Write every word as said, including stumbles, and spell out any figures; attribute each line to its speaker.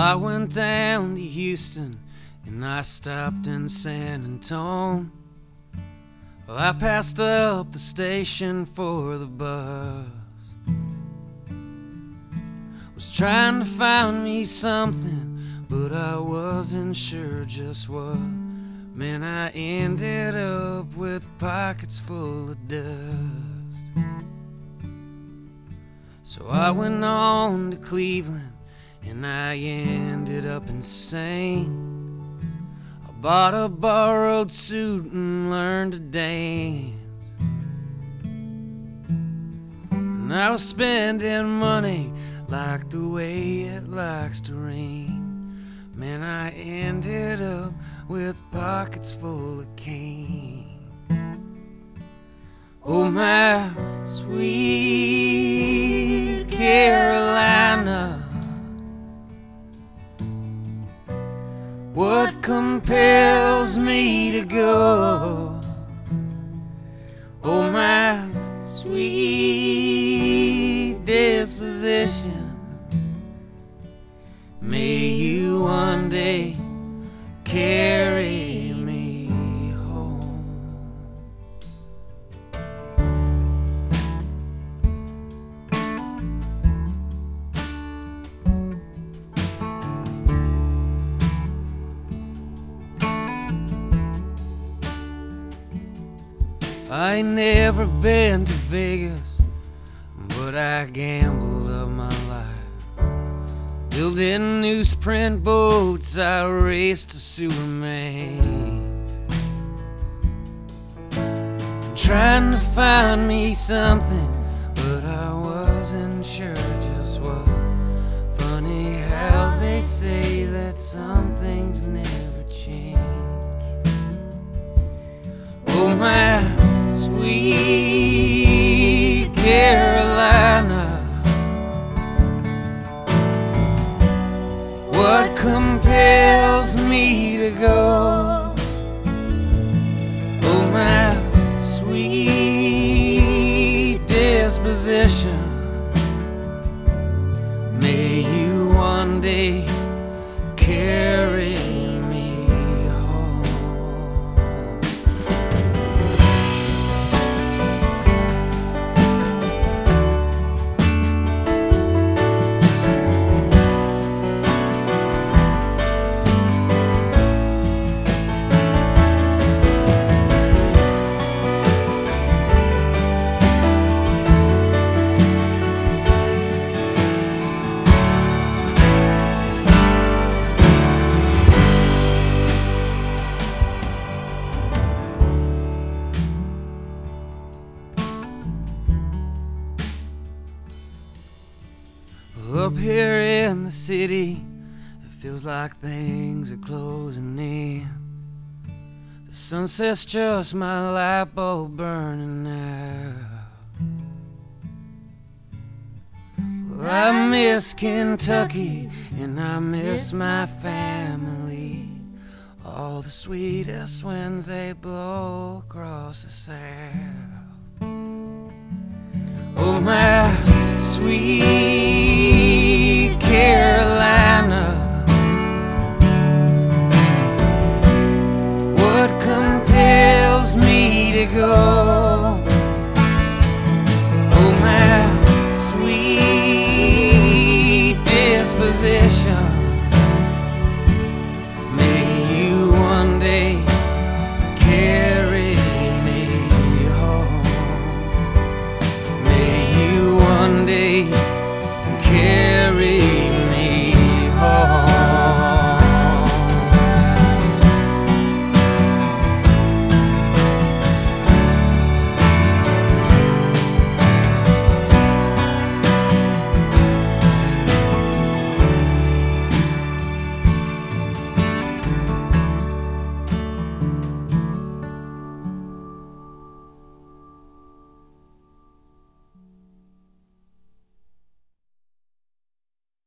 Speaker 1: I went down to Houston and I stopped in San Antonio. Well, I passed up the station for the bus. Was trying to find me something, but I wasn't sure just what. Man, I ended up with pockets full of dust. So I went on to Cleveland and I ended up insane. I bought a borrowed suit and learned to dance. And I was spending money like the way it likes to rain. Man, I ended up with pockets full of cane. Oh, my sweet Carolina, what compels me to go? Oh, my sweet disposition, may you one day carry me home. I ain't never been to Vegas, but I gambled up my life. Building newsprint boats, I raced to Superman. Trying to find me something, but I wasn't sure just what. Funny how they say that some things never change. Oh, my sweet Carolina, what compels me to go? Oh, my sweet disposition, may you one day carry me home. Up here in the city, it feels like things are closing in. The sunset's just my light bulb burning out. Well, I miss Kentucky and I miss my family. All the sweetest winds they blow across the south. Oh, my sweet Carolina, what compels me to go? Oh, my sweet disposition, may you one day care